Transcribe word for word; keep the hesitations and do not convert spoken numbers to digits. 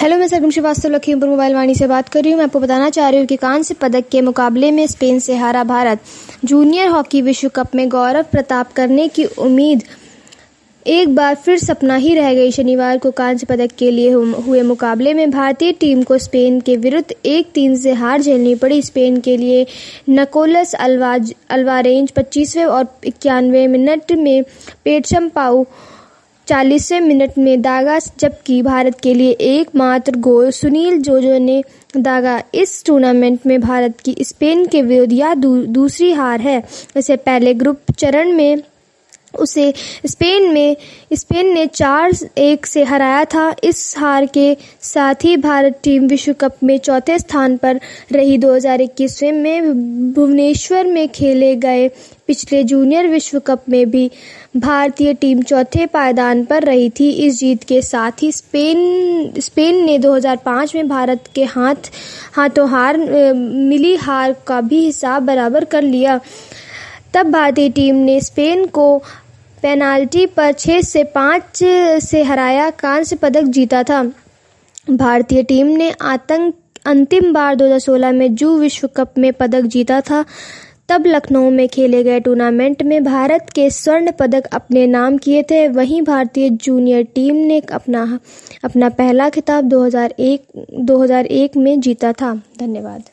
Hello, मैं Sargam Srivastava Lakhimpur mobile Vani से बात कर रही हूँ। मैं आपको बताना चाह रही हूँ कि कांस्य पदक के मुकाबले में स्पेन से हारा भारत। जूनियर हॉकी विश्व कप में गौरव प्रताप करने की उम्मीद एक बार फिर सपना ही रह गई। शनिवार को कांस्य पदक के लिए हुए मुकाबले में भारतीय टीम को स्पेन के विरुद्ध एक तीन से हार झेलनी पड़ी। स्पेन के लिए निकोलस अल्वाज अल्वारेज पच्चीसवें और इक्यानवे मिनट में पेट्सम पाउ चालीसवें मिनट में दागा, जबकि भारत के लिए एकमात्र गोल सुनील जोजो ने दागा। इस टूर्नामेंट में भारत की स्पेन के विरुद्ध यह दू, दूसरी हार है। इससे पहले ग्रुप चरण में उसे स्पेन में स्पेन ने चार एक से हराया था। इस हार के साथ ही भारत टीम विश्व कप में चौथे स्थान पर रही। दो हज़ार इक्कीस में भुवनेश्वर में खेले गए पिछले जूनियर विश्व कप में भी भारतीय टीम चौथे पायदान पर रही थी। इस जीत के साथ ही स्पेन स्पेन ने दो हज़ार पाँच में भारत के हाथ हाथों हार मिली हार का भी हिसाब बराबर कर लिया। तब भारतीय टीम ने स्पेन को पेनाल्टी पर छह से पाँच से हराया कांस्य पदक जीता था। भारतीय टीम ने आतंक अंतिम बार दो हज़ार सोलह में जू विश्व कप में पदक जीता था। तब लखनऊ में खेले गए टूर्नामेंट में भारत के स्वर्ण पदक अपने नाम किए थे। वहीं भारतीय जूनियर टीम ने अपना अपना पहला खिताब दो हज़ार एक में जीता था। धन्यवाद।